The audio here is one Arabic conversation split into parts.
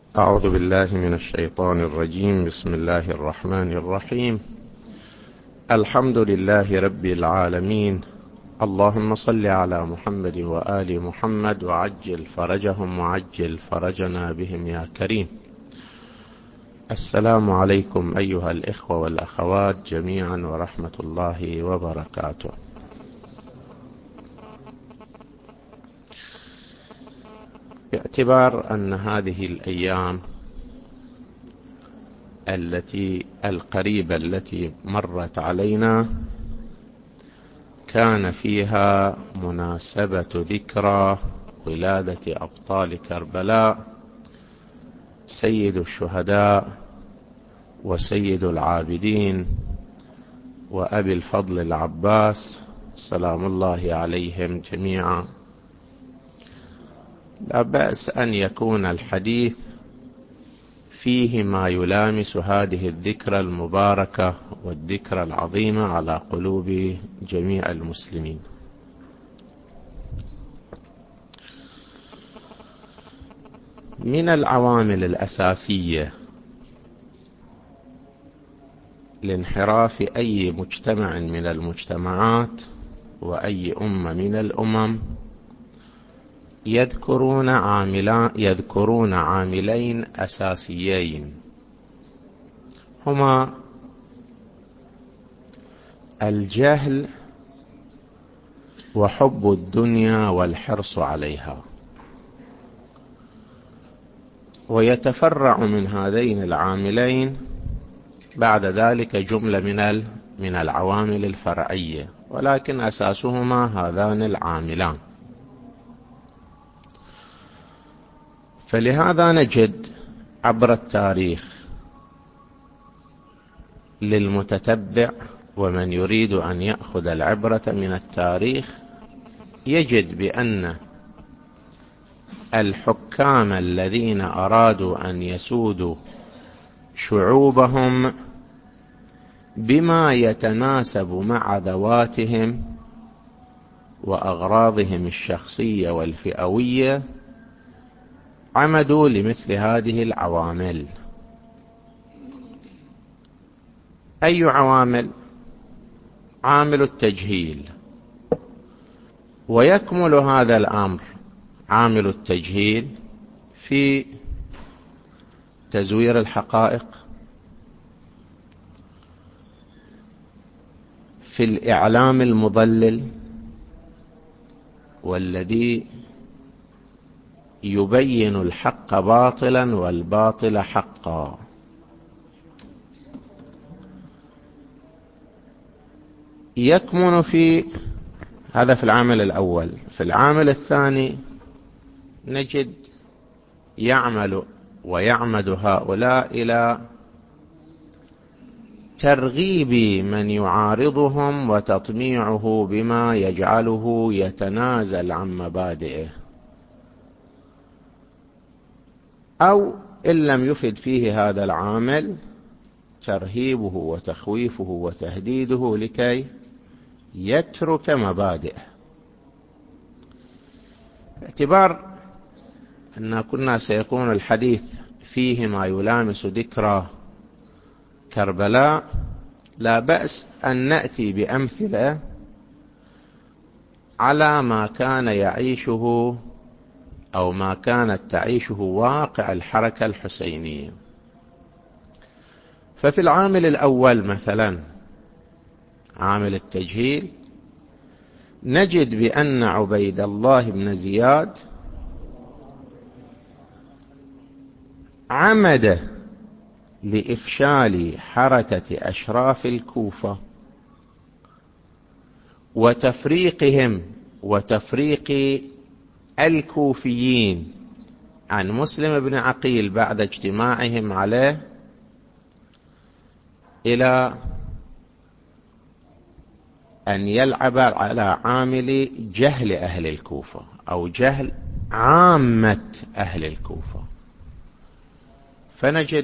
أعوذ بالله من الشيطان الرجيم. بسم الله الرحمن الرحيم. الحمد لله رب العالمين. اللهم صل على محمد وآل محمد وعجل فرجهم وعجل فرجنا بهم يا كريم. السلام عليكم أيها الإخوة والأخوات جميعا ورحمة الله وبركاته. باعتبار أن هذه الأيام القريبة التي مرت علينا كان فيها مناسبة ذكرى ولادة أبطال كربلاء، سيد الشهداء وسيد العابدين وأبي الفضل العباس سلام الله عليهم جميعا. لا بأس أن يكون الحديث فيه ما يلامس هذه الذكرى المباركة والذكرى العظيمة على قلوب جميع المسلمين. من العوامل الأساسية لانحراف أي مجتمع من المجتمعات وأي أمة من الأمم يذكرون عاملين أساسيين، هما الجهل وحب الدنيا والحرص عليها، ويتفرع من هذين العاملين بعد ذلك جملة من العوامل الفرعية، ولكن أساسهما هذان العاملان. فلهذا نجد عبر التاريخ للمتتبع ومن يريد أن يأخذ العبرة من التاريخ يجد بأن الحكام الذين أرادوا أن يسودوا شعوبهم بما يتناسب مع ذواتهم وأغراضهم الشخصية والفئوية عمدوا لمثل هذه العوامل. أي عوامل؟ عامل التجهيل، ويكمل هذا الأمر عامل التجهيل في تزوير الحقائق، في الإعلام المضلل والذي يبين الحق باطلا والباطل حقا، يكمن في هذا في العامل الأول. في العامل الثاني نجد ويعمد هؤلاء إلى ترغيب من يعارضهم وتطميعه بما يجعله يتنازل عن مبادئه، أو إن لم يفد فيه هذا العامل ترهيبه وتخويفه وتهديده لكي يترك مبادئه. باعتبار أن كنا سيكون الحديث فيه ما يلامس ذكرى كربلاء، لا بأس أن نأتي بأمثلة على ما كان يعيشه أو ما كانت تعيشه واقع الحركة الحسينية. ففي العامل الأول مثلا عامل التجهيل نجد بأن عبيد الله بن زياد عمد لإفشال حركة أشراف الكوفة وتفريقهم وتفريق الكوفيين عن مسلم بن عقيل بعد اجتماعهم عليه، إلى أن يلعب على عامل جهل أهل الكوفة أو جهل عامة أهل الكوفة. فنجد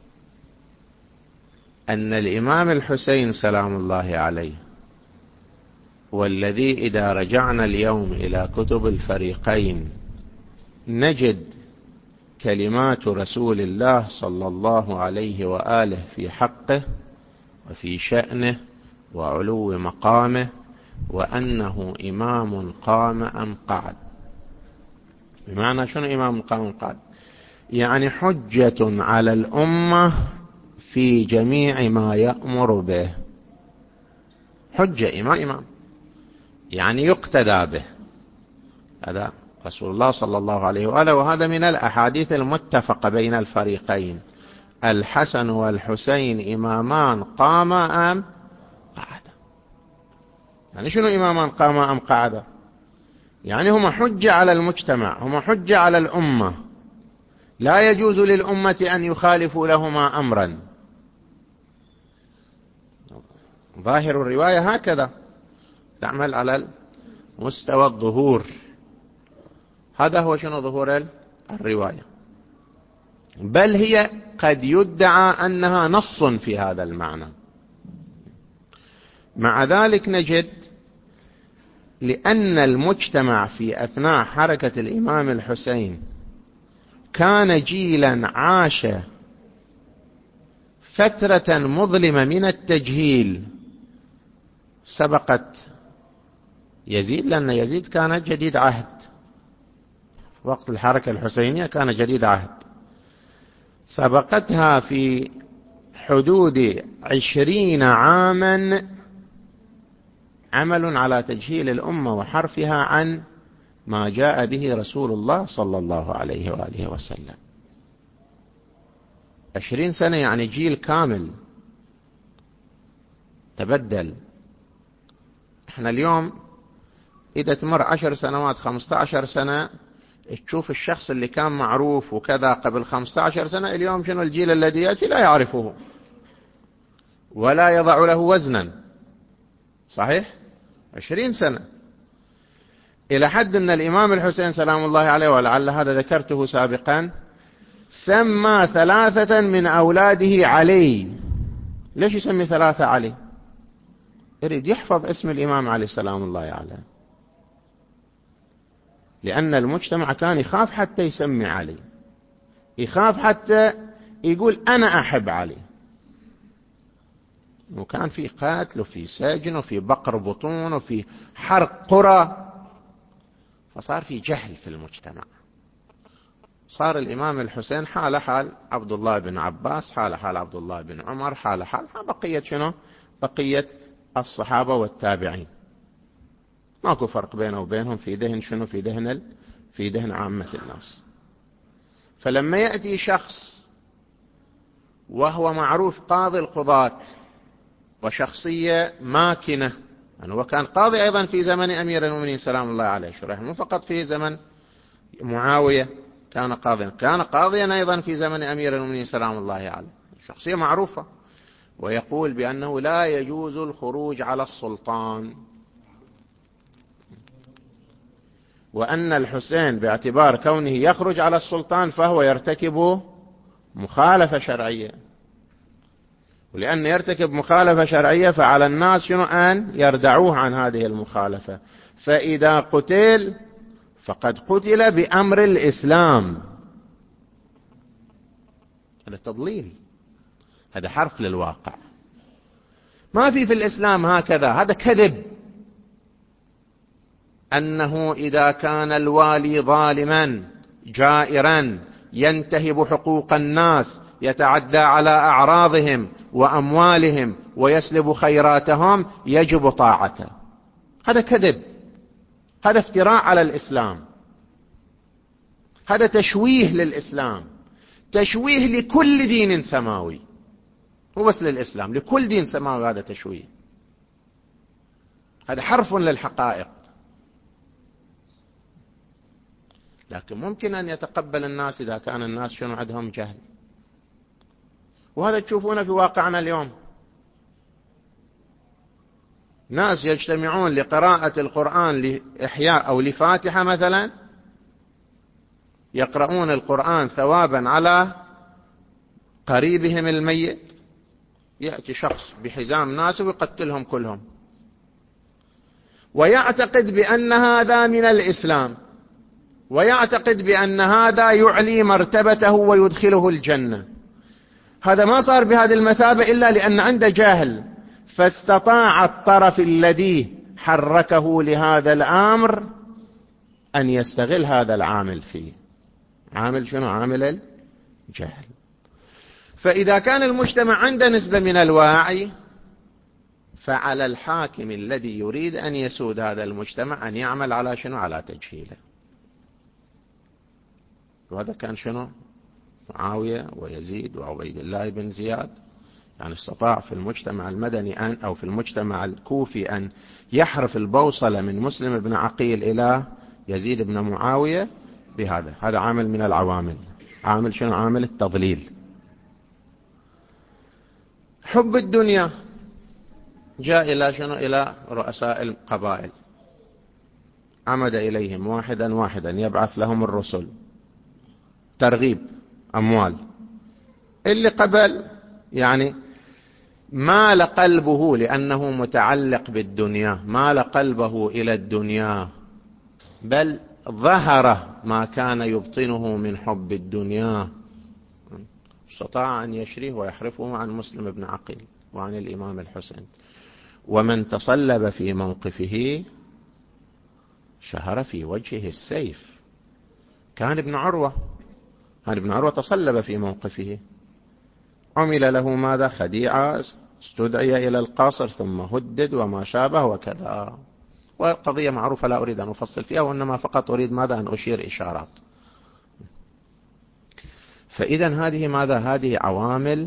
أن الإمام الحسين سلام الله عليه، والذي إذا رجعنا اليوم إلى كتب الفريقين نجد كلمات رسول الله صلى الله عليه وآله في حقه وفي شأنه وعلو مقامه، وأنه إمام قام أم قعد. بمعنى شنو إمام قام أم قعد؟ يعني حجة على الأمة في جميع ما يأمر به. حجة، إمام يعني يقتدى به. هذا رسول الله صلى الله عليه وآله، وهذا من الأحاديث المتفق بين الفريقين: الحسن والحسين إمامان قاما أم قعدا. يعني شنو إمامان قاما أم قعدا؟ يعني هما حجة على المجتمع، هما حجة على الأمة، لا يجوز للأمة أن يخالفوا لهما أمرا. ظاهر الرواية هكذا تعمل على مستوى الظهور. هذا هو شنو ظهور الرواية، بل هي قد يدعى أنها نص في هذا المعنى. مع ذلك نجد لأن المجتمع في أثناء حركة الإمام الحسين كان جيلا عاش فترة مظلمة من التجهيل سبقت يزيد، لأن يزيد كان جديد عهد وقت الحركة الحسينية، كان جديد عهد، سبقتها في حدود 20 عاما عمل على تجهيل الأمة وحرفها عن ما جاء به رسول الله صلى الله عليه وآله وسلم. 20 سنة يعني جيل كامل تبدل. احنا اليوم إذا تمر 10 سنوات 15 سنة تشوف الشخص اللي كان معروف وكذا قبل 15 سنة، اليوم شنو الجيل الذي يأتي لا يعرفه ولا يضع له وزنا. صحيح؟ 20 سنة، إلى حد أن الإمام الحسين سلام الله عليه، ولعل هذا ذكرته سابقا، سمى 3 من أولاده علي. ليش يسمي 3 علي؟ يريد يحفظ اسم الإمام علي سلام الله عليه، لأن المجتمع كان يخاف حتى يسمي علي، يخاف حتى يقول أنا أحب علي. وكان في قتل وفي سجن وفي بقر بطون وفي حرق قرى، فصار في جهل في المجتمع. صار الإمام الحسين حال حال عبد الله بن عباس، حال حال عبد الله بن عمر، حال بقية شنو؟ بقية الصحابة والتابعين. ماكو فرق بينه وبينهم في ذهن شنو؟ في ذهن عامة الناس. فلما يأتي شخص وهو معروف قاضي القضاة وشخصية ماكنة، يعني هو كان قاضي أيضا في زمن أمير المؤمنين سلام الله عليه، شرح مو فقط في زمن معاوية كان قاضيا، كان قاضيا أيضا في زمن أمير المؤمنين سلام الله عليه، شخصية معروفة، ويقول بأنه لا يجوز الخروج على السلطان، وأن الحسين باعتبار كونه يخرج على السلطان فهو يرتكب مخالفة شرعية، ولأن يرتكب مخالفة شرعية فعلى الناس شنو؟ أن يردعوه عن هذه المخالفة، فإذا قتل فقد قتل بأمر الإسلام. هذا تضليل، هذا حرف للواقع، ما في الإسلام هكذا، هذا كذب. أنه إذا كان الوالي ظالما جائرا ينتهب حقوق الناس، يتعدى على أعراضهم وأموالهم ويسلب خيراتهم، يجب طاعته، هذا كذب، هذا افتراء على الإسلام، هذا تشويه للإسلام، تشويه لكل دين سماوي، مو بس للإسلام، لكل دين سماوي هذا تشويه، هذا حرف للحقائق. لكن ممكن أن يتقبل الناس إذا كان الناس شنو؟ عندهم جهل، وهذا تشوفونه في واقعنا اليوم. ناس يجتمعون لقراءة القرآن لإحياء أو لفاتحة مثلا، يقرؤون القرآن ثوابا على قريبهم الميت، يأتي شخص بحزام ناس ويقتلهم كلهم، ويعتقد بأن هذا من الإسلام. ويعتقد بأن هذا يعلي مرتبته ويدخله الجنة. هذا ما صار بهذه المثابة إلا لأن عنده جاهل، فاستطاع الطرف الذي حركه لهذا الأمر أن يستغل هذا العامل فيه. عامل شنو؟ عامل الجهل. فإذا كان المجتمع عنده نسبة من الوعي، فعلى الحاكم الذي يريد أن يسود هذا المجتمع أن يعمل على شنو؟ على تجهيله. وهذا كان شنو؟ معاوية ويزيد وعبيد الله بن زياد. يعني استطاع في المجتمع المدني أو في المجتمع الكوفي أن يحرف البوصلة من مسلم بن عقيل إلى يزيد بن معاوية بهذا. هذا عامل من العوامل. عامل شنو؟ عامل التضليل. حب الدنيا جاء إلى شنو؟ إلى رؤساء القبائل، عمد إليهم واحدا واحدا يبعث لهم الرسل، ترغيب، أموال. اللي قبل يعني مال قلبه لأنه متعلق بالدنيا، مال قلبه إلى الدنيا، بل ظهر ما كان يبطنه من حب الدنيا. استطاع أن يشريه ويحرفه عن مسلم بن عقيل وعن الإمام الحسين. ومن تصلب في موقفه شهر في وجهه السيف. كان ابن عروة تصلب في موقفه، عمل له ماذا؟ خديعة، استدعي إلى القصر ثم هدد وما شابه وكذا. والقضية معروفة لا أريد أن أفصل فيها، وإنما فقط أريد ماذا؟ أن أشير إشارات. فإذا هذه ماذا؟ هذه عوامل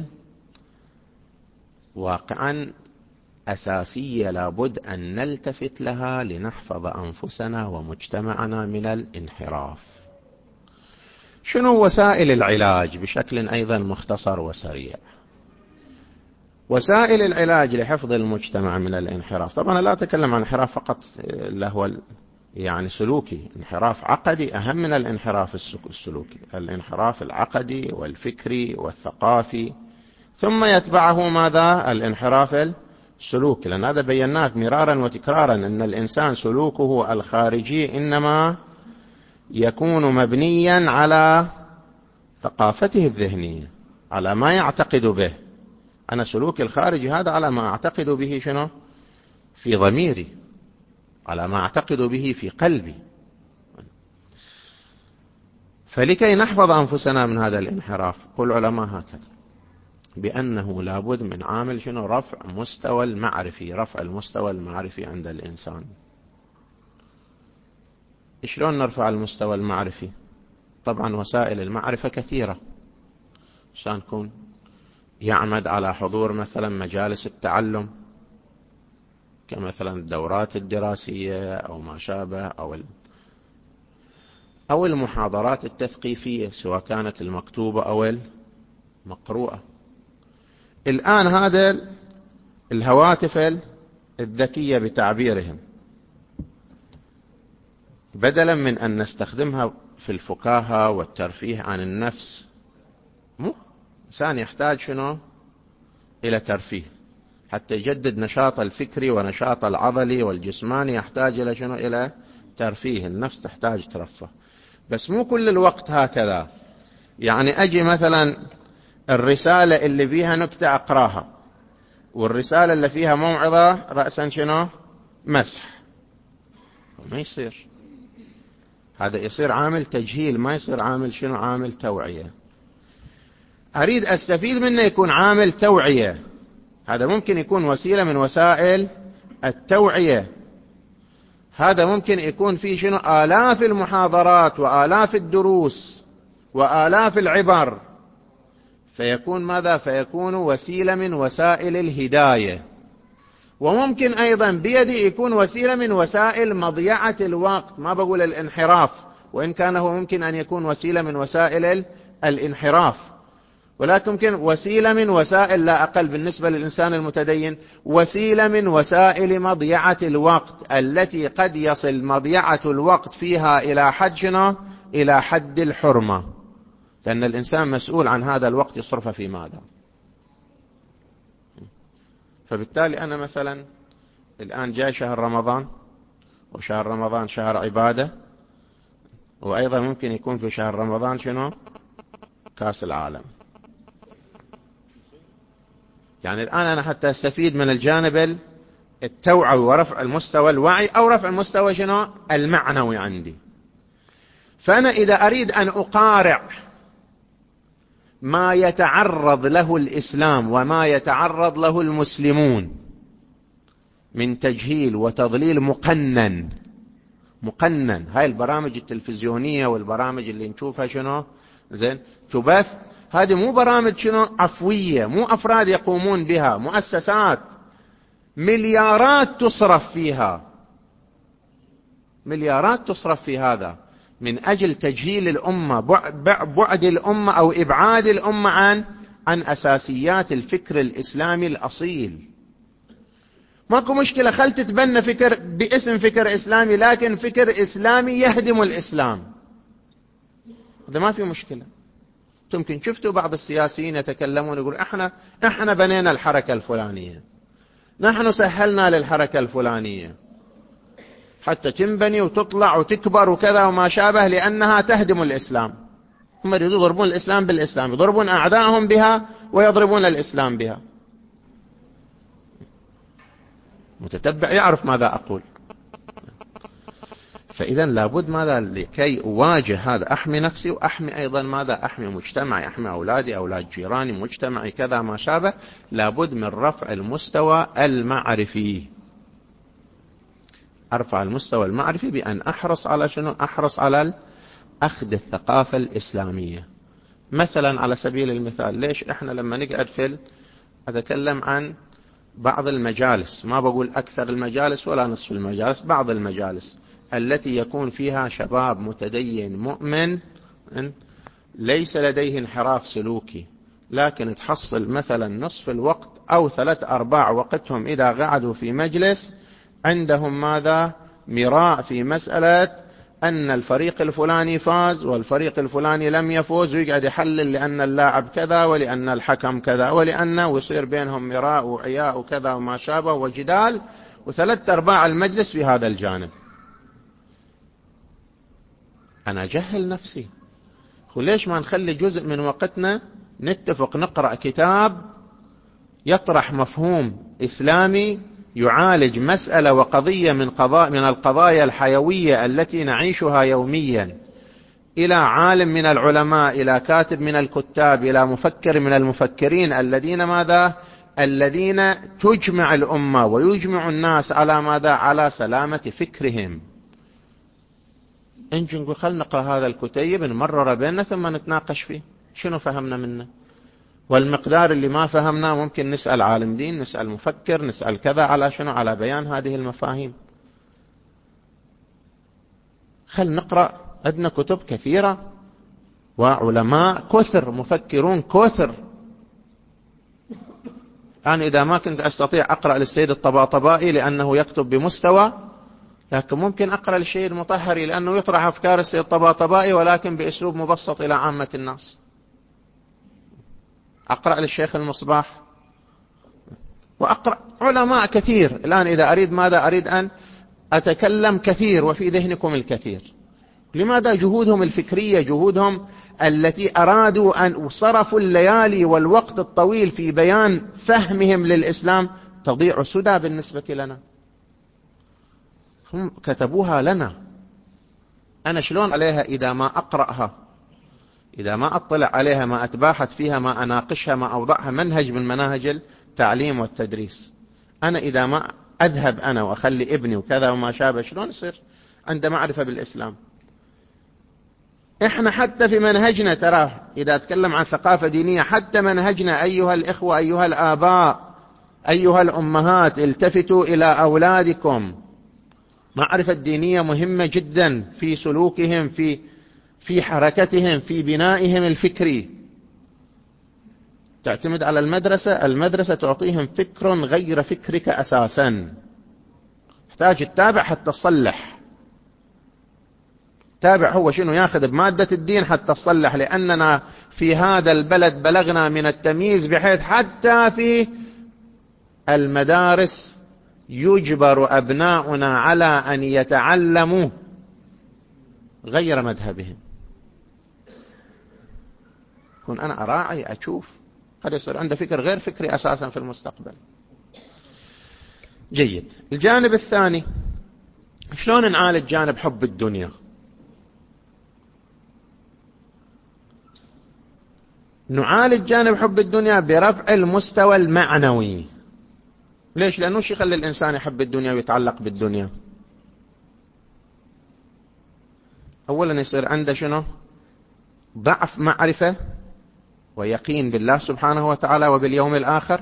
واقعا أساسية لابد أن نلتفت لها لنحفظ أنفسنا ومجتمعنا من الانحراف. شنو وسائل العلاج بشكل أيضا مختصر وسريع؟ وسائل العلاج لحفظ المجتمع من الانحراف، طبعا لا أتكلم عن انحراف فقط اللي هو يعني سلوكي، انحراف عقدي أهم من الانحراف السلوكي، الانحراف العقدي والفكري والثقافي، ثم يتبعه ماذا؟ الانحراف السلوكي. لأن هذا بيناه مرارا وتكرارا أن الإنسان سلوكه الخارجي إنما يكون مبنيا على ثقافته الذهنية، على ما يعتقد به. أنا سلوكي الخارجي هذا على ما أعتقد به شنو؟ في ضميري، على ما أعتقد به في قلبي. فلكي نحفظ أنفسنا من هذا الانحراف، قل العلماء هكذا، بأنه لابد من عامل شنو؟ رفع مستوى المعرفي، رفع المستوى المعرفي عند الإنسان. شلون نرفع المستوى المعرفي؟ طبعا وسائل المعرفة كثيرة. عشان يكون يعمد على حضور مثلا مجالس التعلم، كمثلا الدورات الدراسية أو ما شابه، أو المحاضرات التثقيفية سواء كانت المكتوبة أو المقروءة. الآن هذا الهواتف الذكية بتعبيرهم، بدلا من أن نستخدمها في الفكاهة والترفيه عن النفس، إنسان يحتاج شنو؟ إلى ترفيه حتى يجدد نشاط الفكري ونشاط العضلي والجسماني، يحتاج إلى شنو؟ إلى ترفيه. النفس تحتاج ترفه، بس مو كل الوقت هكذا. يعني أجي مثلا الرسالة اللي فيها نكتة أقراها، والرسالة اللي فيها موعظة رأسا شنو؟ مسح. ما يصير. هذا يصير عامل تجهيل، ما يصير عامل شنو؟ عامل توعية. أريد أستفيد منه يكون عامل توعية. هذا ممكن يكون وسيلة من وسائل التوعية. هذا ممكن يكون فيه شنو؟ آلاف المحاضرات وآلاف الدروس وآلاف العبر، فيكون ماذا؟ فيكون وسيلة من وسائل الهداية. وممكن أيضا بيدي يكون وسيلة من وسائل مضيعة الوقت، ما بقول الانحراف، وإن كان هو ممكن أن يكون وسيلة من وسائل الانحراف، ولكن ممكن وسيلة من وسائل لا أقل بالنسبة للإنسان المتدين، وسيلة من وسائل مضيعة الوقت، التي قد يصل مضيعة الوقت فيها إلى حد شنو؟ إلى حد الحرمة، لأن الإنسان مسؤول عن هذا الوقت يصرفه في ماذا. فبالتالي أنا مثلا الآن جاي شهر رمضان، وشهر رمضان شهر عبادة، وأيضا ممكن يكون في شهر رمضان شنو؟ كأس العالم. يعني الآن أنا حتى أستفيد من الجانب التوعوي ورفع المستوى الوعي أو رفع المستوى شنو؟ المعنوي عندي. فأنا إذا أريد أن أقارع ما يتعرض له الإسلام وما يتعرض له المسلمون من تجهيل وتضليل مقنن، هاي البرامج التلفزيونية والبرامج اللي نشوفها شنو زين تبث، هذه مو برامج شنو عفوية، مو أفراد يقومون بها، مؤسسات مليارات تصرف فيها، مليارات تصرف في هذا من أجل تجهيل الأمة، بعد الأمة أو إبعاد الأمة عن أساسيات الفكر الإسلامي الأصيل. ماكو مشكلة، خل تتبنى فكر باسم فكر إسلامي، لكن فكر إسلامي يهدم الإسلام، هذا ما في مشكلة. يمكن شفتوا بعض السياسيين يتكلمون يقول احنا بنينا الحركة الفلانية، نحن سهلنا للحركة الفلانية حتى تنبني وتطلع وتكبر وكذا وما شابه، لأنها تهدم الإسلام. هم يريدون يضربون الإسلام بالإسلام، يضربون أعداءهم بها ويضربون الإسلام بها. متتبع يعرف ماذا أقول. فإذا لابد ماذا لكي أواجه هذا، أحمي نفسي وأحمي أيضا ماذا، أحمي مجتمعي، أحمي أولادي، أولاد جيراني، مجتمعي كذا ما شابه. لابد من رفع المستوى المعرفي. أرفع المستوى المعرفي بأن أحرص على شنو؟ أحرص على أخذ الثقافة الإسلامية. مثلا على سبيل المثال، ليش إحنا لما نقعد أتكلم عن بعض المجالس، ما بقول أكثر المجالس ولا نصف المجالس، بعض المجالس التي يكون فيها شباب متدين مؤمن ليس لديه انحراف سلوكي، لكن تحصل مثلا نصف الوقت أو 3/4 وقتهم إذا قعدوا في مجلس عندهم ماذا؟ مراء في مسألة أن الفريق الفلاني فاز والفريق الفلاني لم يفوز، ويقعد يحلل لأن اللاعب كذا ولأن الحكم كذا ويصير بينهم مراء وعياء وكذا وما شابه وجدال، و3/4 المجلس في هذا الجانب. أنا أجهل نفسي. وليش ما نخلي جزء من وقتنا نتفق نقرأ كتاب يطرح مفهوم إسلامي، يعالج مسألة وقضية من القضايا الحيوية التي نعيشها يوميا، إلى عالم من العلماء، إلى كاتب من الكتاب، إلى مفكر من المفكرين الذين ماذا؟ الذين تجمع الأمة ويجمع الناس على ماذا؟ على سلامة فكرهم. نجي نقول خلنا نقرأ هذا الكتيب، نمرر بيننا ثم نتناقش فيه شنو فهمنا منه، والمقدار اللي ما فهمنا ممكن نسأل عالم دين، نسأل مفكر، نسأل كذا، على شنو؟ على بيان هذه المفاهيم. خل نقرأ، عندنا كتب كثيرة وعلماء كثر، مفكرون كثر. أنا إذا ما كنت أستطيع أقرأ للسيد الطباطبائي لأنه يكتب بمستوى، لكن ممكن أقرأ للشيء المطهري لأنه يطرح أفكار السيد الطباطبائي ولكن بأسلوب مبسط إلى عامة الناس. أقرأ للشيخ المصباح، وأقرأ علماء كثير. الآن إذا أريد ماذا؟ أريد أن أتكلم كثير وفي ذهنكم الكثير. لماذا؟ جهودهم الفكرية، جهودهم التي أرادوا أن صرفوا الليالي والوقت الطويل في بيان فهمهم للإسلام تضيع سدى بالنسبة لنا. هم كتبوها لنا، أنا شلون عليها إذا ما أقرأها، إذا ما أطلع عليها، ما أتباحث فيها، ما أناقشها، ما أوضعها منهج من مناهج التعليم والتدريس. أنا إذا ما أذهب أنا وأخلي ابني وكذا وما شابه، شلون يصير عنده معرفة بالإسلام؟ إحنا حتى في منهجنا، ترى إذا أتكلم عن ثقافة دينية، حتى منهجنا أيها الإخوة، أيها الآباء، أيها الأمهات، التفتوا إلى أولادكم. معرفة دينية مهمة جدا في سلوكهم، في حركتهم، في بنائهم الفكري. تعتمد على المدرسة تعطيهم فكر غير فكرك أساسا. تحتاج التابع حتى تصلح. تابع هو شنو؟ ياخذ بمادة الدين حتى تصلح، لأننا في هذا البلد بلغنا من التمييز بحيث حتى في المدارس يجبر أبناؤنا على أن يتعلموا غير مذهبهم. كون أنا أراعي أشوف، هذا يصير عنده فكر غير فكري أساسا في المستقبل. جيد. الجانب الثاني، شلون نعالج جانب حب الدنيا؟ نعالج جانب حب الدنيا برفع المستوى المعنوي. ليش؟ لأنه شيء يخلي الإنسان يحب الدنيا ويتعلق بالدنيا. أولا يصير عنده شنو؟ ضعف معرفة ويقين بالله سبحانه وتعالى وباليوم الآخر.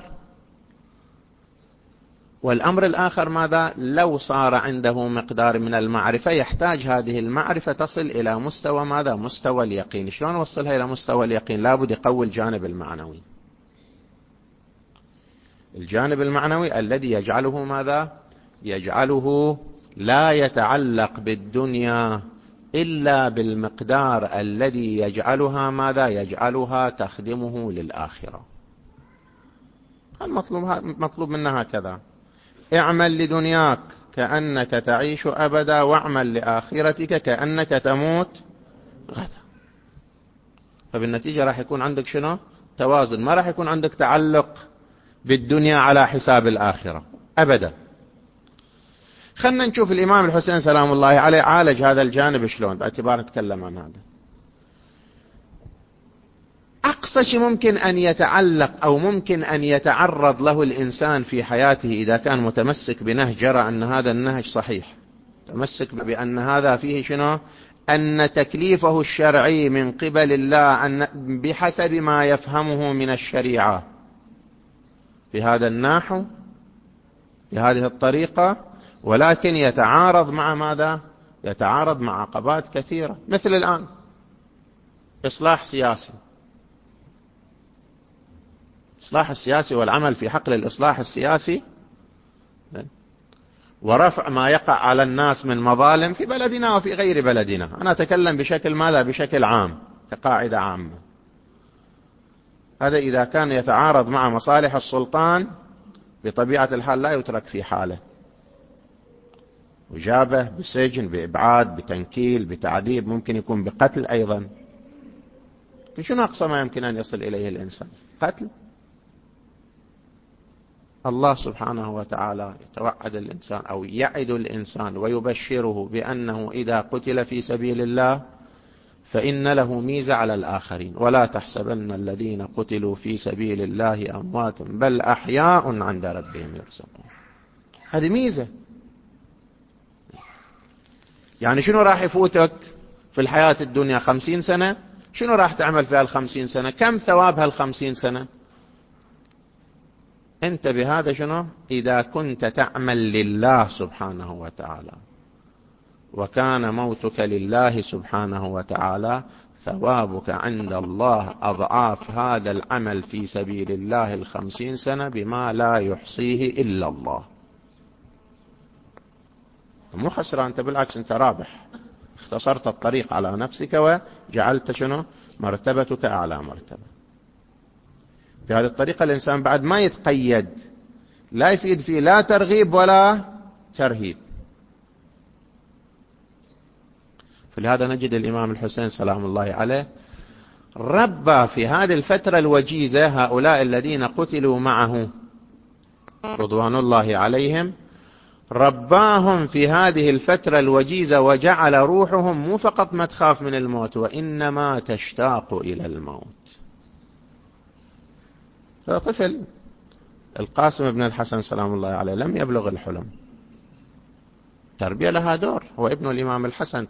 والأمر الآخر ماذا؟ لو صار عنده مقدار من المعرفة، يحتاج هذه المعرفة تصل إلى مستوى ماذا؟ مستوى اليقين. شلون وصلها إلى مستوى اليقين؟ لابد يقوي الجانب المعنوي. الجانب المعنوي الذي يجعله ماذا؟ يجعله لا يتعلق بالدنيا إلا بالمقدار الذي يجعلها ماذا؟ يجعلها تخدمه للآخرة. المطلوب منها هكذا: اعمل لدنياك كأنك تعيش أبدا، واعمل لآخرتك كأنك تموت غدا. فبالنتيجة راح يكون عندك شنو؟ توازن. ما راح يكون عندك تعلق بالدنيا على حساب الآخرة أبدا. خلنا نشوف الإمام الحسين سلام الله عليه عالج هذا الجانب شلون، باعتبار نتكلم عن هذا. أقصى شيء ممكن أن يتعلق أو ممكن أن يتعرض له الإنسان في حياته إذا كان متمسك بنهج، جرى أن هذا النهج صحيح، تمسك بأن هذا فيه شنو؟ أن تكليفه الشرعي من قبل الله أن بحسب ما يفهمه من الشريعة في هذا النحو بهذه الطريقة، ولكن يتعارض مع ماذا؟ يتعارض مع عقبات كثيرة. مثل الآن إصلاح سياسي، إصلاح السياسي والعمل في حقل الإصلاح السياسي ورفع ما يقع على الناس من مظالم في بلدنا وفي غير بلدنا. أنا أتكلم بشكل ماذا؟ بشكل عام، كقاعدة عامة. هذا إذا كان يتعارض مع مصالح السلطان بطبيعة الحال لا يترك في حاله، وجابه بسجن، بإبعاد، بتنكيل، بتعذيب، ممكن يكون بقتل أيضا. شنو أقصى ما يمكن أن يصل إليه الإنسان؟ قتل. الله سبحانه وتعالى يتوعد الإنسان أو يعد الإنسان ويبشره بأنه إذا قتل في سبيل الله فإن له ميزة على الآخرين: ولا تحسبن الذين قتلوا في سبيل الله أموات بل أحياء عند ربهم يرزقون. هذه ميزة. يعني شنو راح يفوتك في الحياة الدنيا 50 سنة؟ شنو راح تعمل في هال50 سنة؟ كم ثواب هال50 سنة؟ أنت بهذا شنو؟ إذا كنت تعمل لله سبحانه وتعالى وكان موتك لله سبحانه وتعالى، ثوابك عند الله أضعاف هذا العمل في سبيل الله 50 سنة بما لا يحصيه إلا الله. مو خسران أنت، بالعكس أنت رابح، اختصرت الطريق على نفسك وجعلت شنو؟ مرتبتك أعلى مرتبة. بهذه الطريقة الإنسان بعد ما يتقيد، لا يفيد فيه لا ترغيب ولا ترهيب. فلهذا نجد الإمام الحسين سلام الله عليه ربى في هذه الفترة الوجيزة هؤلاء الذين قتلوا معه رضوان الله عليهم، رباهم في هذه الفترة الوجيزة وجعل روحهم مو فقط ما تخاف من الموت وإنما تشتاق إلى الموت. طفل القاسم بن الحسن سلام الله عليه لم يبلغ الحلم، تربية لها دور. هو ابن الإمام الحسن،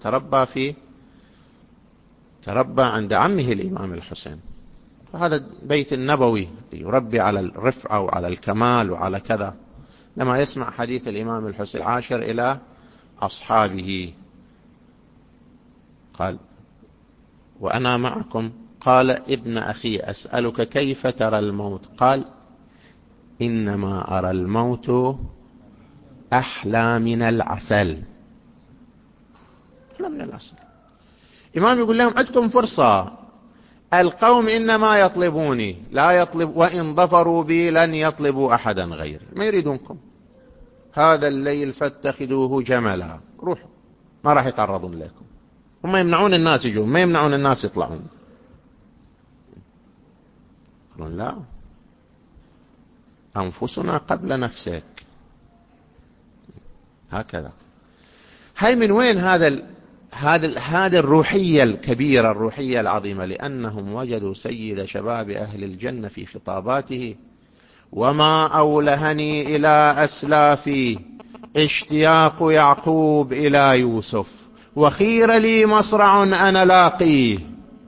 تربى عند عمه الإمام الحسين. فهذا بيت النبوي يربي على الرفعة وعلى الكمال وعلى كذا. لما يسمع حديث الإمام الحسين عاشر إلى أصحابه قال: وأنا معكم. قال: ابن أخي أسألك كيف ترى الموت؟ قال: إنما أرى الموت أحلى من العسل. أحلى من العسل. إمام يقول لهم: عندكم فرصة، القوم إنما يطلبوني، لا يطلب، وإن ظفروا بي لن يطلبوا أحدا غيري، ما يريدونكم. هذا الليل فاتخذوه جملا، روحوا، ما راح يتعرضون لكم، هم يمنعون الناس يجون، ما يمنعون الناس يطلعون. يقولون لا، أنفسنا قبل نفسك. هكذا. هاي من وين هذا الروحية الكبيرة، الروحية العظيمة؟ لأنهم وجدوا سيد شباب أهل الجنة في خطاباته: وما أولهني إلى أسلافي اشتياق يعقوب إلى يوسف، وخير لي مصرع أنا لاقيه.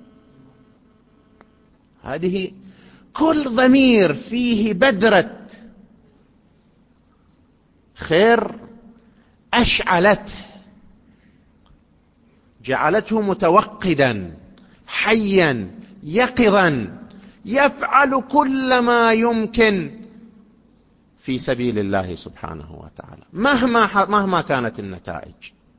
هذه كل ضمير فيه بدرة خير أشعلته، جعلته متوقدا حيا يقظا، يفعل كل ما يمكن في سبيل الله سبحانه وتعالى مهما كانت النتائج.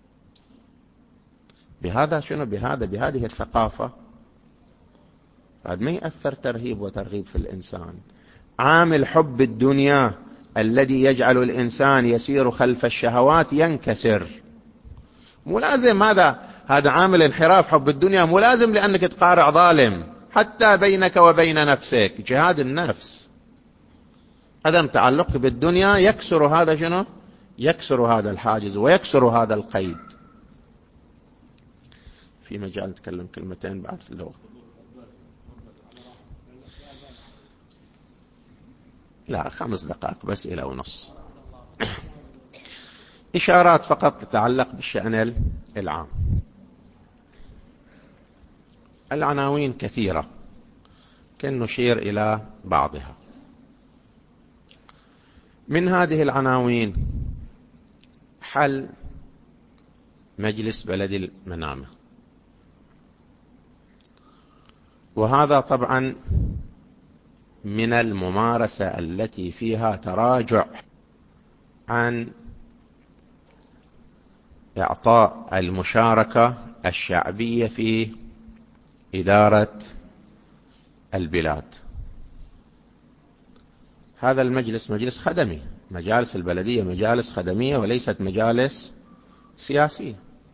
بهذه الثقافة هذا ما يأثر ترهيب وترغيب في الإنسان. عامل حب الدنيا الذي يجعل الإنسان يسير خلف الشهوات ينكسر. ملازم هذا عامل انحراف حب الدنيا، ملازم لأنك تقارع ظالم حتى بينك وبين نفسك. جهاد النفس، عدم تعلق بالدنيا يكسر هذا شنو؟ يكسر هذا الحاجز ويكسر هذا القيد. في مجال نتكلم كلمتين بعد في اللغة؟ لا، 5 دقائق بس إلى ونص. إشارات فقط تتعلق بالشأن العام. العناوين كثيرة، كن نشير إلى بعضها. من هذه العناوين حل مجلس بلد المنامة، وهذا طبعا من الممارسة التي فيها تراجع عن إعطاء المشاركة الشعبية في إدارة البلاد. هذا المجلس مجلس خدمي، مجالس البلدية مجالس خدمية وليست مجالس سياسية.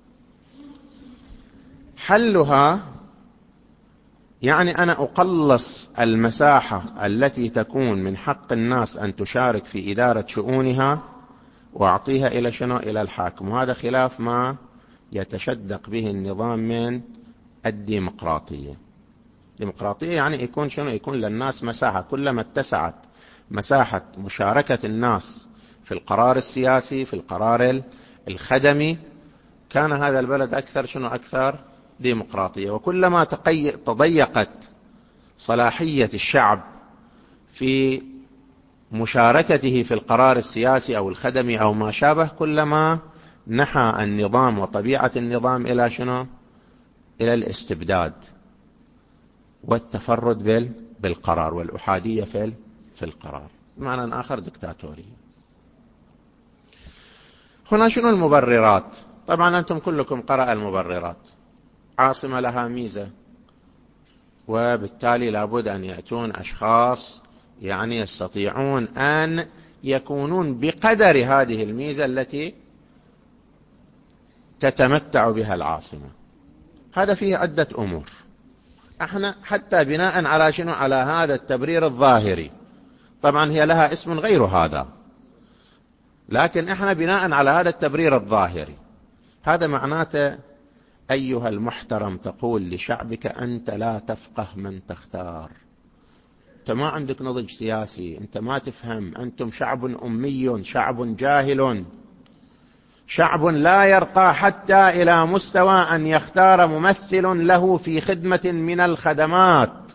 حلها يعني أنا أقلص المساحة التي تكون من حق الناس أن تشارك في إدارة شؤونها وأعطيها إلى شنو؟ إلى الحاكم. وهذا خلاف ما يتشدق به النظام من الديمقراطية. الديمقراطية يعني يكون شنو؟ يكون للناس مساحة. كلما اتسعت مساحة مشاركة الناس في القرار السياسي، في القرار الخدمي، كان هذا البلد أكثر شنو؟ أكثر ديمقراطية. وكلما تضيقت صلاحية الشعب في مشاركته في القرار السياسي أو الخدمي أو ما شابه، كلما نحى النظام وطبيعة النظام إلى شنو؟ إلى الاستبداد والتفرد بالقرار والأحادية في القرار، بمعنى آخر دكتاتورية. هنا شنو المبررات؟ طبعا أنتم كلكم قرأ المبررات. عاصمة لها ميزة، وبالتالي لابد أن يأتون أشخاص يعني يستطيعون أن يكونون بقدر هذه الميزة التي تتمتع بها العاصمة. هذا فيه عدة أمور. احنا حتى بناء على شنو؟ على هذا التبرير الظاهري. طبعا هي لها اسم غير هذا، لكن احنا بناء على هذا التبرير الظاهري. هذا معناته أيها المحترم تقول لشعبك أنت لا تفقه من تختار، أنت ما عندك نضج سياسي، أنت ما تفهم، أنتم شعب أمي، شعب جاهل، شعب لا يرقى حتى إلى مستوى أن يختار ممثل له في خدمة من الخدمات.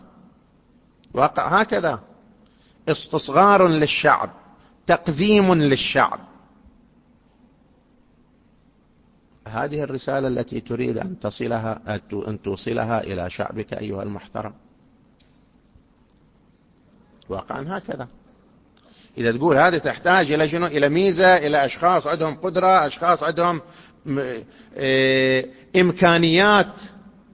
هكذا استصغار للشعب، تقزيم للشعب. هذه الرسالة التي تريد أن توصلها إلى شعبك أيها المحترم. واقعا هكذا. إذا تقول هذه تحتاج إلى شنو؟ إلى ميزة، إلى أشخاص عندهم قدرة، أشخاص عندهم إمكانيات،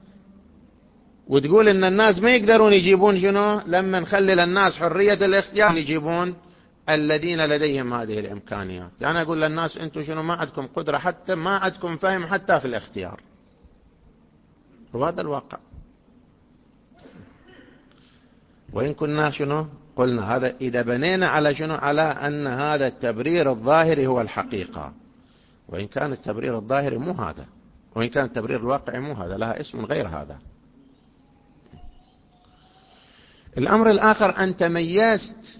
وتقول إن الناس ما يقدرون يجيبون شنو؟ لما نخلي للناس حرية الاختيار يجيبون الذين لديهم هذه الإمكانيات. يعني أقول للناس أنتم شنو؟ ما عندكم قدرة، حتى ما عندكم فهم حتى في الاختيار. وهذا الواقع. وإن كنا شنو قلنا هذا إذا بنينا على شنو على أن هذا التبرير الظاهري هو الحقيقة، وإن كان التبرير الظاهري مو هذا، وإن كان التبرير الواقعي مو هذا، لها اسم غير هذا. الأمر الآخر أنت ميزت،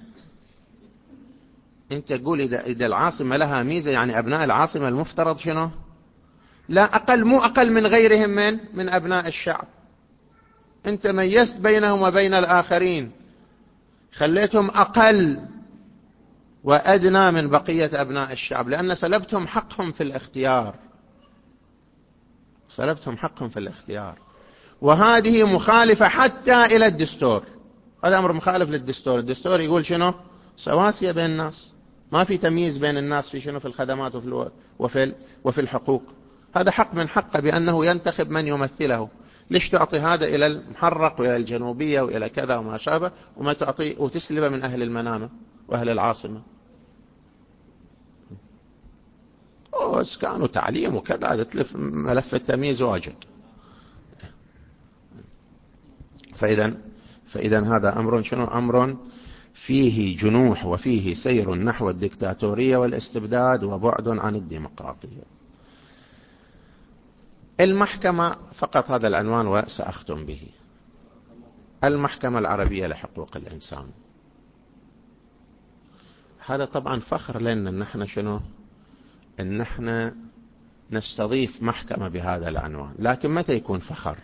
أنت تقول إذا العاصمة لها ميزة يعني أبناء العاصمة المفترض شنو لا أقل مو أقل من غيرهم من أبناء الشعب. أنت ميزت بينهم وبين الآخرين، خليتهم أقل وأدنى من بقية أبناء الشعب، لأن سلبتهم حقهم في الاختيار، سلبتهم حقهم في الاختيار. وهذه مخالفة حتى إلى الدستور، هذا أمر مخالف للدستور. الدستور يقول شنو سواسية بين الناس، ما في تمييز بين الناس في شنو في الخدمات وفي الحقوق. هذا حق من حقه بأنه ينتخب من يمثله. ليش تعطي هذا إلى المحرق وإلى الجنوبية وإلى كذا وما شابه، وما تعطي وتسلب من أهل المنامة وأهل العاصمة؟ إسكان وتعليم وكذا، تلف ملف التمييز واجد. فإذا هذا أمر شنو أمر فيه جنوح وفيه سير نحو الدكتاتورية والاستبداد وبعد عن الديمقراطية. المحكمة فقط هذا العنوان وسأختم به. المحكمة العربية لحقوق الإنسان، هذا طبعا فخر لنا ان احنا شنو ان احنا نستضيف محكمة بهذا العنوان. لكن متى يكون فخر؟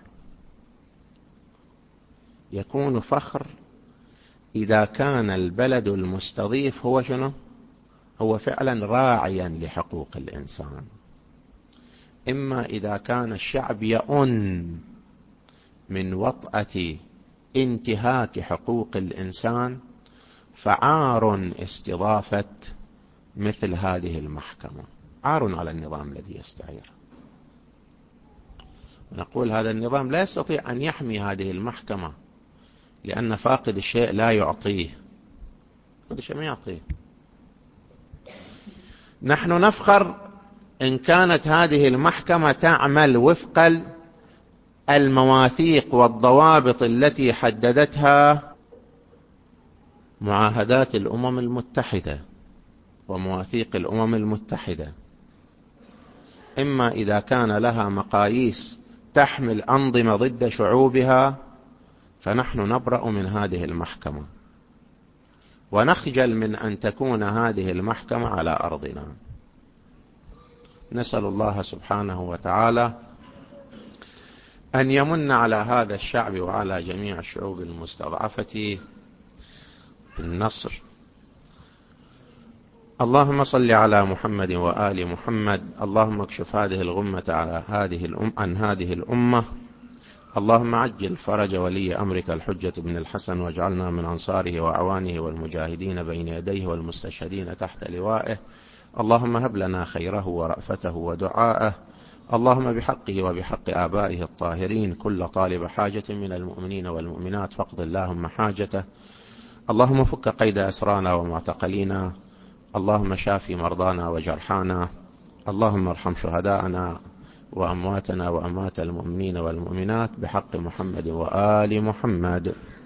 يكون فخر إذا كان البلد المستضيف هو شنو هو فعلا راعيا لحقوق الإنسان. إما إذا كان الشعب يئن من وطأة انتهاك حقوق الإنسان، فعار استضافة مثل هذه المحكمة، عار على النظام الذي يستعير. نقول هذا النظام لا يستطيع أن يحمي هذه المحكمة، لأن فاقد الشيء لا يعطيه، فاقد الشيء ما يعطيه. نحن نفخر إن كانت هذه المحكمة تعمل وفق المواثيق والضوابط التي حددتها معاهدات الأمم المتحدة ومواثيق الأمم المتحدة. إما إذا كان لها مقاييس تحمل أنظمة ضد شعوبها، فنحن نبرأ من هذه المحكمة ونخجل من أن تكون هذه المحكمة على أرضنا. نسأل الله سبحانه وتعالى أن يمن على هذا الشعب وعلى جميع الشعوب المستضعفة بالنصر. اللهم صل على محمد وآل محمد. اللهم اكشف هذه الغمة عن هذه الأمة. اللهم عجل فرج ولي أمرك الحجة بن الحسن، واجعلنا من أنصاره وأعوانه والمجاهدين بين يديه والمستشهدين تحت لوائه. اللهم هب لنا خيره ورأفته ودعاءه. اللهم بحقه وبحق آبائه الطاهرين كل طالب حاجة من المؤمنين والمؤمنات فاقض اللهم حاجته. اللهم فك قيد أسرانا ومعتقلينا. اللهم شافي مرضانا وجرحانا. اللهم ارحم شهداءنا وأمواتنا وأموات المؤمنين والمؤمنات بحق محمد وآل محمد.